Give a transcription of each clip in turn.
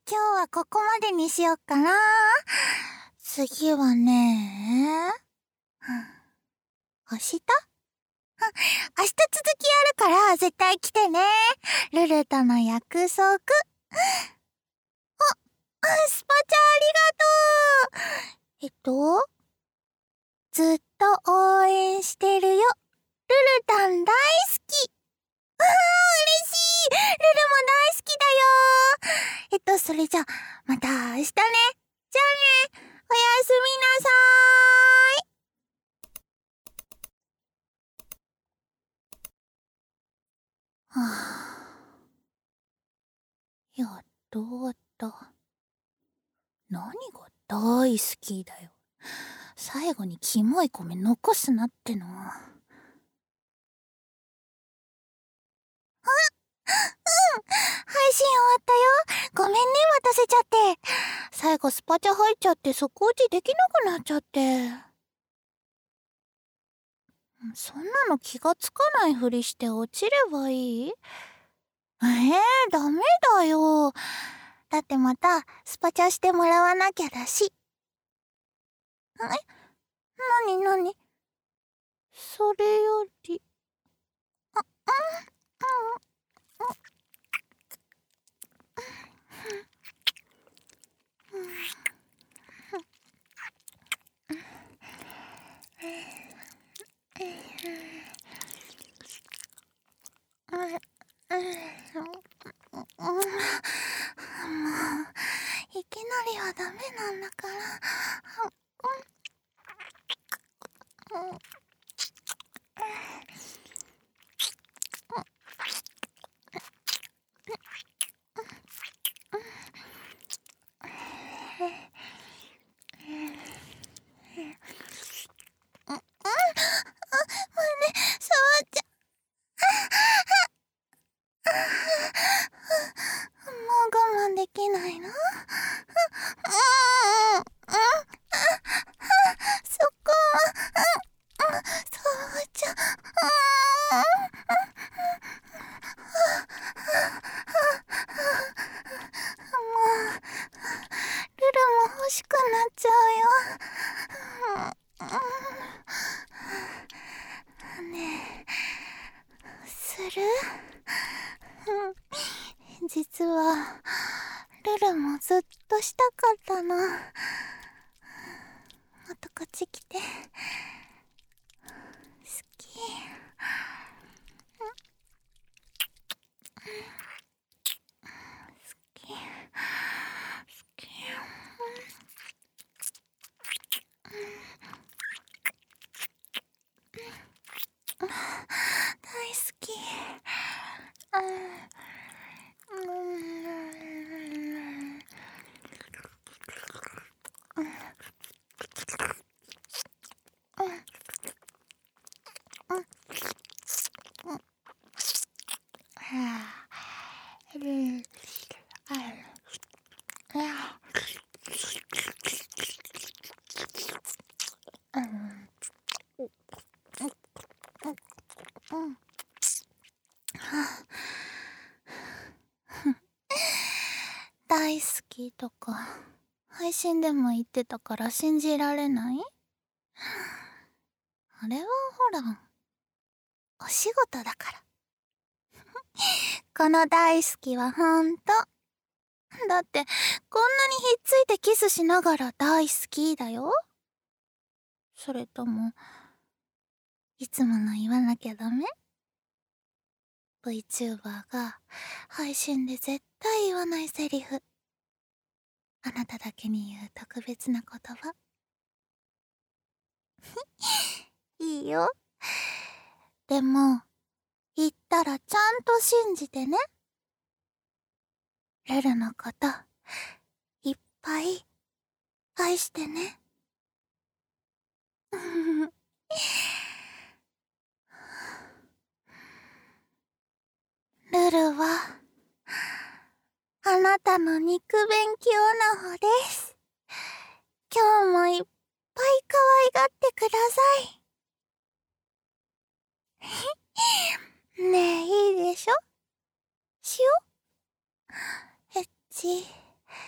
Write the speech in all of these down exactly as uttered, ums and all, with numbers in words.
今日はここまでにしよっかな。次はね、明日？明日続きあるから絶対来てね。ルルとの約束。あ、スパチャありがとう。えっと、ずっと応援してるよ。ルルタン大好き。あー、嬉しい。ルルも大好きだよ。えっと、それじゃ、また明日ね。じゃあね。おやすみなさーい。はぁ。やっと終わった。何が大好きだよ。最後にキモい米残すなっての。あ、うん、配信終わったよ。ごめんね、待たせちゃって。最後スパチャ入っちゃって底落ちできなくなっちゃって。そんなの気がつかないふりして落ちればいい？えー、ダメだよ。だってまたスパチャしてもらわなきゃだし。え？なになに？それより、あ、うん、うん、うん、もう、いきなりはダメなんだから。うん、触っちゃ、もう我慢できないの？うん、うん、そこは、うん、触っちゃ、もう、ルルも欲しくなっちゃうよ。ねえ、する？実は、ルルもずっとしたかったの。もっとこっち来て。好き。好き。好き。大好き。うん。大好きとか配信でも言ってたから信じられない？あれはほら、お仕事だから。この大好きはほんと。だってこんなにひっついてキスしながら大好きだよ。それともいつもの言わなきゃダメ？ VTuber が配信で絶対言わないセリフ。あなただけに言う特別な言葉。いいよ。でも言ったらちゃんと信じてね。ルルのこといっぱい愛してね。ルルはあなたの肉勉強の方です。今日もいっぱい可愛がってください。ねえ、いいでしょ？しよ？エッチ。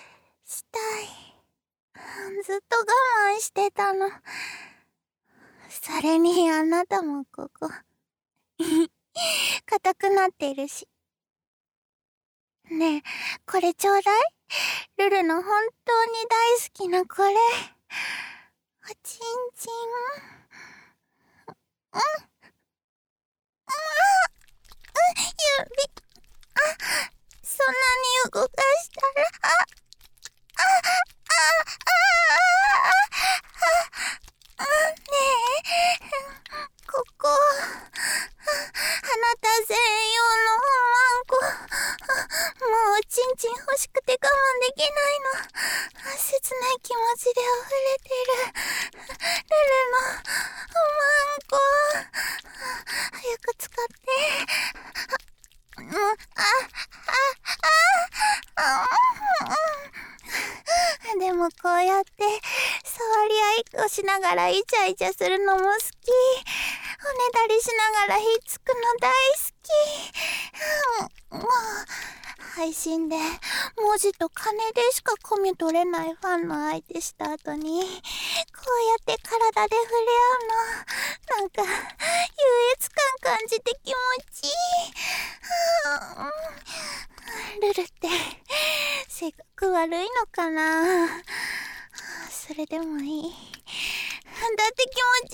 我慢してたの。それにあなたもここ硬くなってるし。ねえ、これちょうだい。ルルの本当に大好きなこれ。おちんちん。うん。うん。指。あ、そんなに動かしたら、あ、あ、あ、あ、あ、あ、ねえ、ここ、あなた専用のおまんこ。もうおちんちん欲しくて我慢できないの。切ない気持ちで溢れてる。ルルのおまんこ。早く使って。うん、あ、あ、あ、あ、でもこうやって触り合いをしながらイチャイチャするのも好き。おねだりしながらひっつくの大好き。もう配信で文字と金でしかコミ取れないファンの相手した後にこうやって体で触れ合うのなんか優越感感じて気持ちいい。ルルって性格悪いのかな。それでもいい。だって気持ちい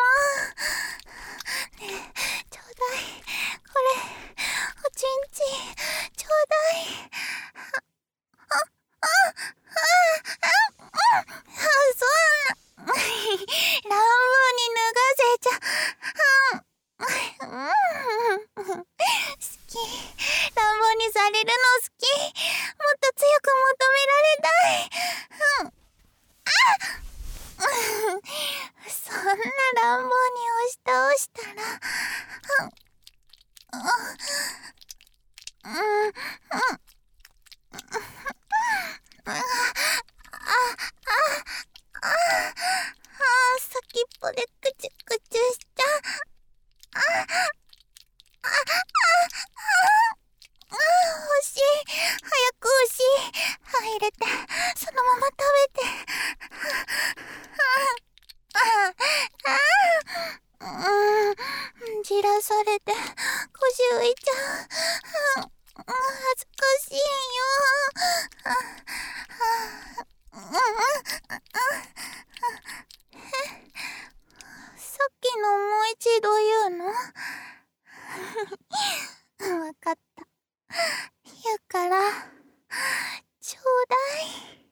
いのもん。ねえ、ちょうだい。これおちんちんちょうだい。あ、あ、あ、あ、あ、あ、そんな乱暴に脱がせちゃ、うん、好き。乱暴にされるの好き。もっと強く求められたい。うん、あ、そんな乱暴に押し倒したら、うん、うん、うん、あ、あ、あ、あ、先っぽでクチュクチュしちゃう。あ、あ、あ、あ、欲しい。早く欲しい。入れて、そのまま食べて。あ、あ、あ、うん、じらされて腰浮いちゃう。恥ずかしいよ。あ、あ、うん、さっきのもう一度言うの？わかった。言うから、ちょうだい。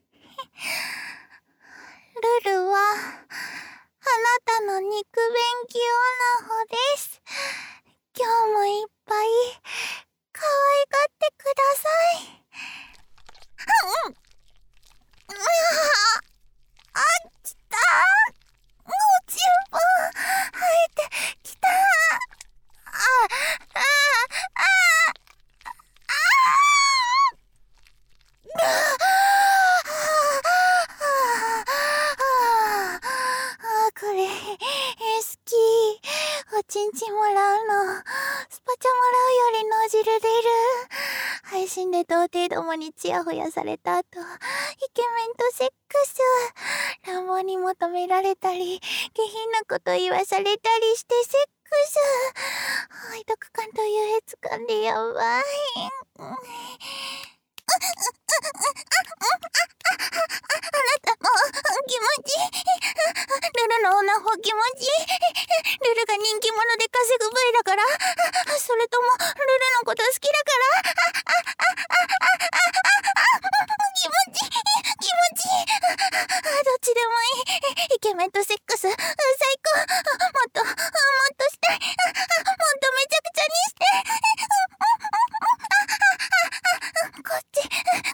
ルルは、あなたの肉便器オナホです。今日もいっぱい、可愛がってください。うん、うわあ、きたー。おちんぽん、生えてきたー。あ、あ、あ、あ、あー。これ、えー、好き。おちんちんもらうの。スパチャもらうより脳汁出る。配信で童貞どもにチヤホヤされた後、イケメンとセックス。乱暴に求められたり、下品なこと言わされたりしてセックス。背徳感と優越感でやばい。あなたも気持ちいい。ルルのオナホ気持ちいい。ルルが人気者で稼ぐ部位だから、それともルルのこと好きだから、気持ちいい気持ちいい。どっちでもいい。イケメンとセックス最高。もっともっとしたい。もっとめちゃくちゃにして。こっち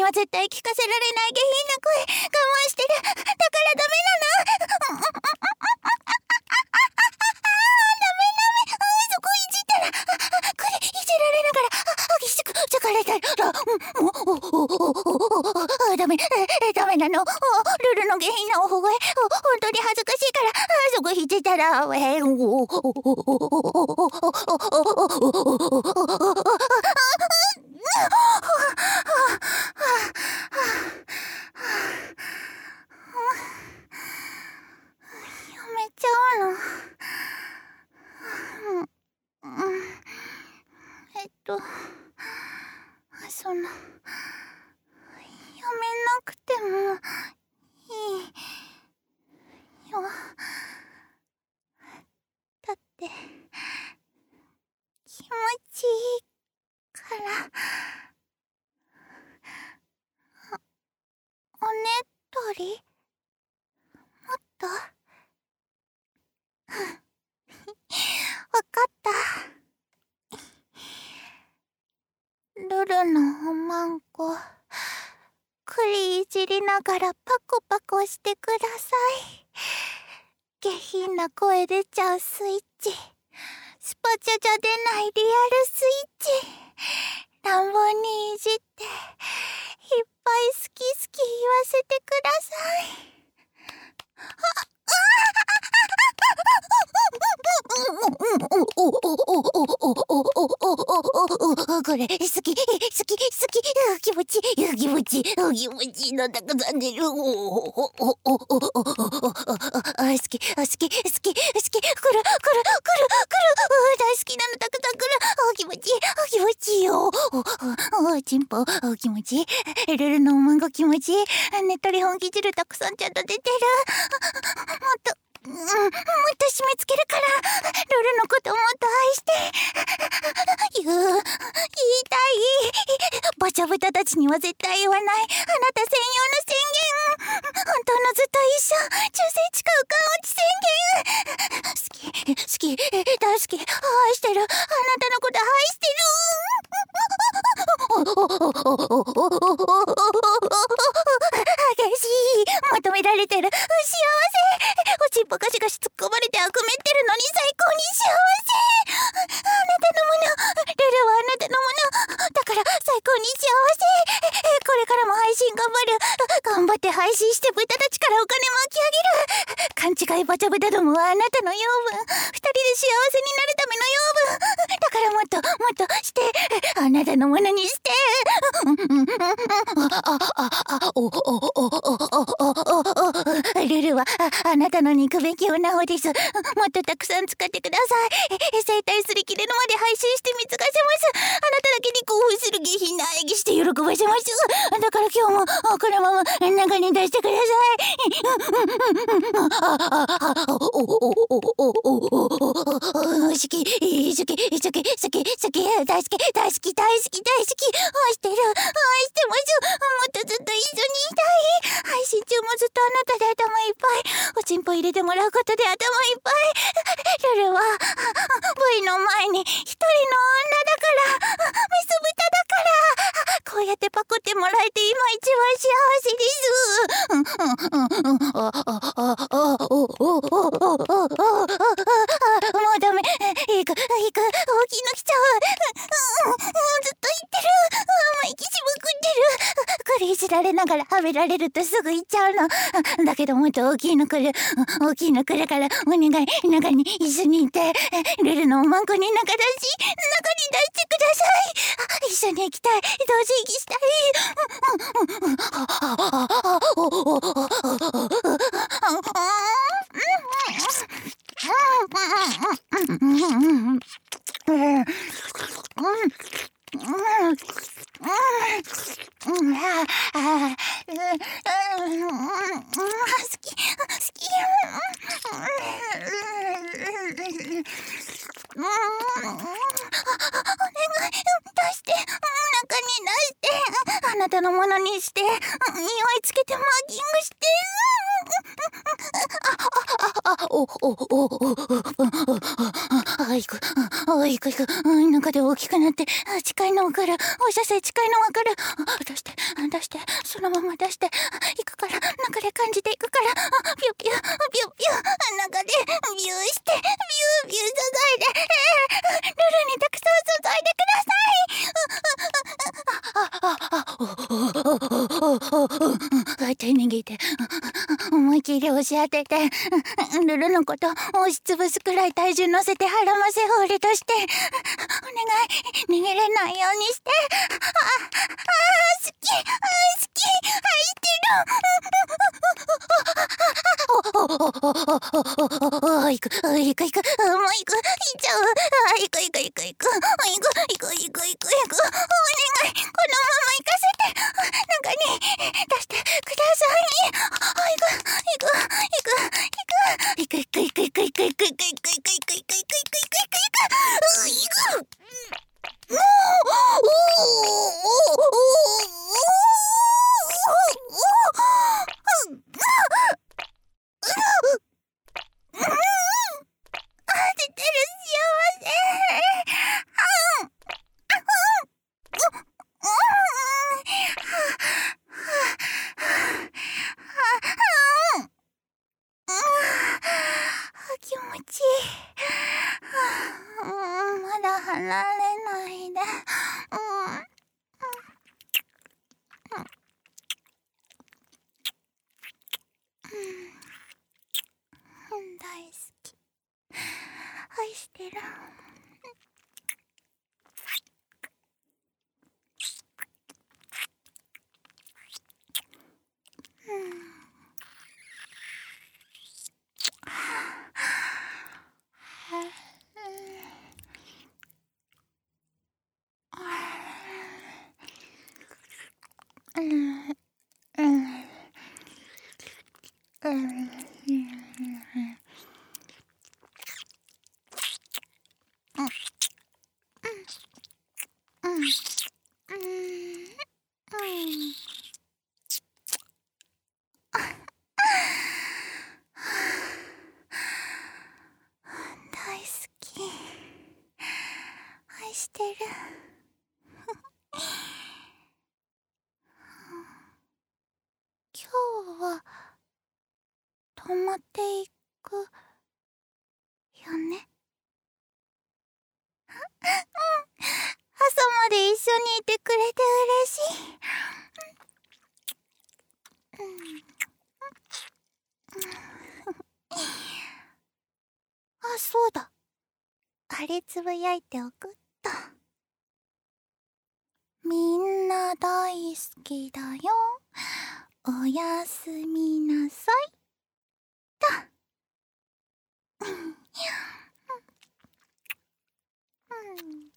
は絶対聞かせられない下品な声我慢してる。だからダメなの。ダメダメ。そこいじったらこれいじられながら激しく疲れたらダメダメなの。ルルの下品なおほ声本当に恥ずかしいからそこいじったらえめちゃうの。うん、えっとそのやめなくてもいいよ。だって気持ちいいから。おねとりもっとわかった。ルルのおまんこ栗いじりながらパコパコしてください。下品な声出ちゃうスイッチ、スパチャじゃ出ないリアルスイッチ、乱暴にいじっていっぱい好き好き言わせてください。これ好き好き好き気持ち気持ち気持ちなんだかざんでる。好き好き好き好きくるくるくるくる大好きなのたくさんくる。気持ち気持ちよ。チンポ気持ちルルのおまんご気持ちねっとり本気汁たくさんちゃんと出てる。もっとうん、もっと締め付けるからルルのこともっと愛して言う言いたい。バチャブタたちには絶対言わないあなた専用の宣言。本当のずっと一緒忠誠誓う感落ち宣言。好き好き大好き愛してるあなたのこと愛してる。激しい求められてる幸せ。おちんぽガシガシ突っ込まれてあくめってるのに最高に幸せ。あなたのものルルはあなたのものだから最高に幸せ。これからも配信頑張る。頑張って配信して豚たちからお金巻き上げる。勘違いバチャブタどもはあなたの養分。二人で幸せになるための養分だからもっともっとしてあなたのものにして。ルルは あ, あなたの憎べき女王です。もっとたくさん使ってください。生体すり切れるまで配信して貢がせます。あなただけに興奮する下品な演技して喜ばせます。だから今日もこのまま中に出してください。好き好き好き好き好き大好き大好き大好き大好き愛してる愛してます。もっとずっと一緒にいたい。配信中もずっとあなたで頭いっぱい。おちんぽ入れてもらうことで頭いっぱい。ルルは V の前に一人の女だからメス豚だからこうやってパクってもらえて今一番幸せです。もうダメいくいく大きいの来ちゃう。ずっと言ってる。生意気しまくってる。これいじられながらはめられるとすぐ行っちゃうの。だけどもっと大きいの来る大きいの来るからお願い中に一緒にいて。ルルのおまんこに中出し中に出してください。一緒に行きたい同時行きしたい。好き好き。お願い出して中に出してあなたのものにして匂いつけてマーキングして。あああお、お、お、お、お、あ、行く、あ、行く行く、中で大きくなって、近いのわかる、放射性近いのわかる、出して、出して、そのまま出して、行くから、中で感じていくから、ピュピュ、ピュピュ、中で、ビューして、ビュービュー注いで、ルルにたくさん注いでください。あ、あ、あ、あ、お、お、お、お、お、お、手握って、思い切り押し当てて、ルルのこと押しつぶすくらい体重乗せて腹ませ放りとして、お願い、逃げれないようにして、あ、あ、好き、好き、愛してる。お、お、お、お、お、お、行く、行く、行く、もう行く、行っちゃう。行く、行く、行く、行く、行く、行く、行く、行く、行く、お願い、このまま行かせて、中に出してください。行く、行く、行く、行く、行く、行く、行く、行く、行く、行く、行く、行く、行く、行く、行く、行く、行く、行く、おー、おー、おー、おー、出てる幸せ。気持ちいい。まだ離れないで。大好き。愛してる。大好き。愛してる。今日は泊まっていくよね。朝まで一緒にいてくれて嬉しい。あ、そうだ。あれつぶやいておくっと。みんな大好きだよ。おやすみなさい。と。うん。